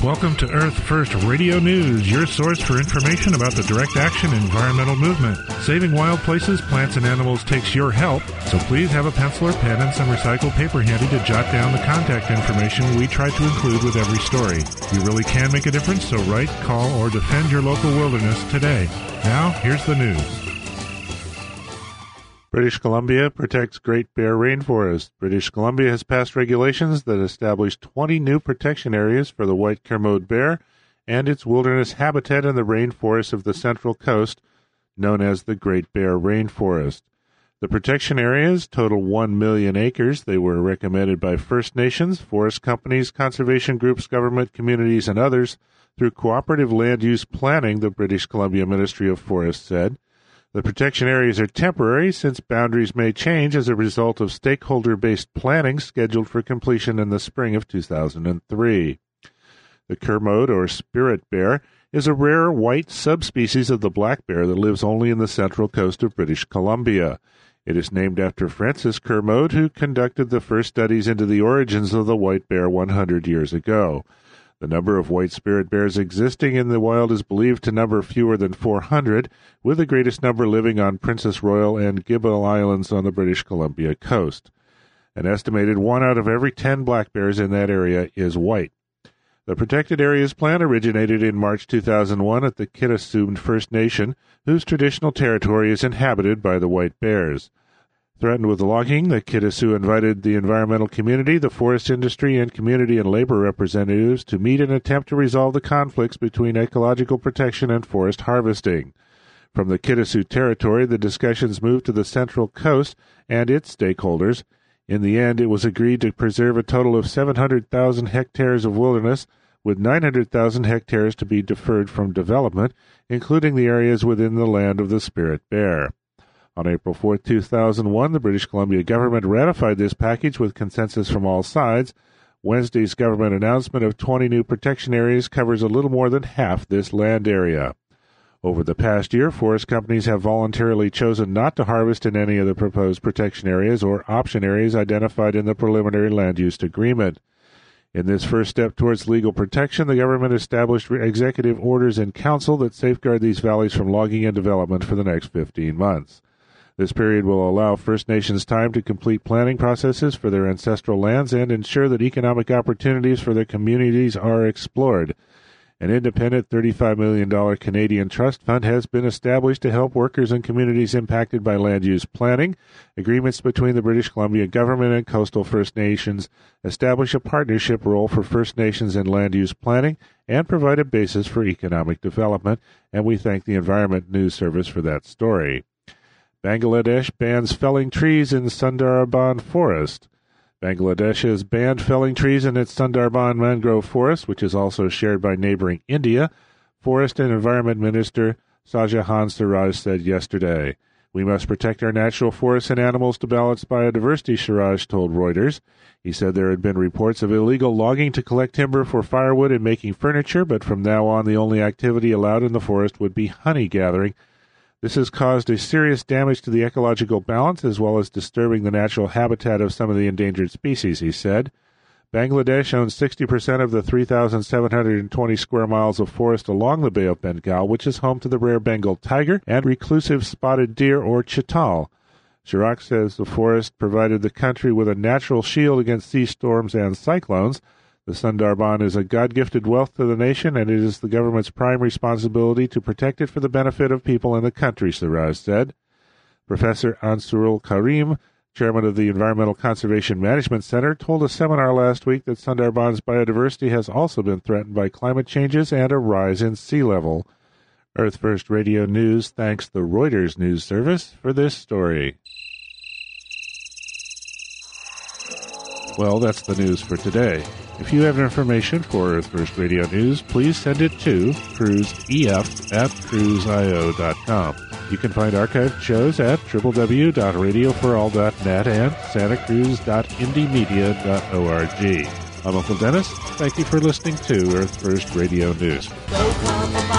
Welcome to Earth First Radio News, your source for information about the direct action environmental movement. Saving wild places, plants, and animals takes your help, so please have a pencil or pen and some recycled paper handy to jot down the contact information we try to include with every story. You really can make a difference, so write, call, or defend your local wilderness today. Now, here's the news. British Columbia protects Great Bear Rainforest. British Columbia has passed regulations that establish 20 new protection areas for the white Kermode bear and its wilderness habitat in the rainforests of the Central Coast, known as the Great Bear Rainforest. The protection areas total 1 million acres. They were recommended by First Nations, forest companies, conservation groups, government, communities, and others through cooperative land use planning, the British Columbia Ministry of Forests said. The protection areas are temporary since boundaries may change as a result of stakeholder-based planning scheduled for completion in the spring of 2003. The Kermode, or spirit bear, is a rare white subspecies of the black bear that lives only in the central coast of British Columbia. It is named after Francis Kermode, who conducted the first studies into the origins of the white bear 100 years ago. The number of white spirit bears existing in the wild is believed to number fewer than 400, with the greatest number living on Princess Royal and Gibbo Islands on the British Columbia coast. An estimated 1 out of every 10 black bears in that area is white. The Protected Areas Plan originated in March 2001 at the Kitasoo First Nation, whose traditional territory is inhabited by the white bears. Threatened with logging, the Kitasoo invited the environmental community, the forest industry, and community and labor representatives to meet and attempt to resolve the conflicts between ecological protection and forest harvesting. From the Kitasoo territory, the discussions moved to the Central Coast and its stakeholders. In the end, it was agreed to preserve a total of 700,000 hectares of wilderness, with 900,000 hectares to be deferred from development, including the areas within the land of the spirit bear. On April 4, 2001, the British Columbia government ratified this package with consensus from all sides. Wednesday's government announcement of 20 new protection areas covers a little more than half this land area. Over the past year, forest companies have voluntarily chosen not to harvest in any of the proposed protection areas or option areas identified in the preliminary land use agreement. In this first step towards legal protection, the government established executive orders in council that safeguard these valleys from logging and development for the next 15 months. This period will allow First Nations time to complete planning processes for their ancestral lands and ensure that economic opportunities for their communities are explored. An independent $35 million Canadian trust fund has been established to help workers and communities impacted by land use planning. Agreements between the British Columbia government and coastal First Nations establish a partnership role for First Nations in land use planning and provide a basis for economic development, and we thank the Environment News Service for that story. Bangladesh bans felling trees in Sundarban Forest. Bangladesh has banned felling trees in its Sundarban mangrove forest, which is also shared by neighboring India, Forest and Environment Minister Shahjahan Siraj said yesterday. We must protect our natural forests and animals to balance biodiversity, Siraj told Reuters. He said there had been reports of illegal logging to collect timber for firewood and making furniture, but from now on the only activity allowed in the forest would be honey gathering. This has caused a serious damage to the ecological balance as well as disturbing the natural habitat of some of the endangered species, he said. Bangladesh owns 60% of the 3,720 square miles of forest along the Bay of Bengal, which is home to the rare Bengal tiger and reclusive spotted deer, or chital. Chirac says the forest provided the country with a natural shield against sea storms and cyclones. The Sundarban is a God-gifted wealth to the nation, and it is the government's prime responsibility to protect it for the benefit of people in the country, Siraj said. Professor Ansarul Karim, chairman of the Environmental Conservation Management Center, told a seminar last week that Sundarban's biodiversity has also been threatened by climate changes and a rise in sea level. Earth First Radio News thanks the Reuters News Service for this story. Well, that's the news for today. If you have information for Earth First Radio News, please send it to cruiseef@cruiseio.com. You can find archived shows at www.radioforall.net and santacruz.indiemedia.org. I'm Uncle Dennis. Thank you for listening to Earth First Radio News.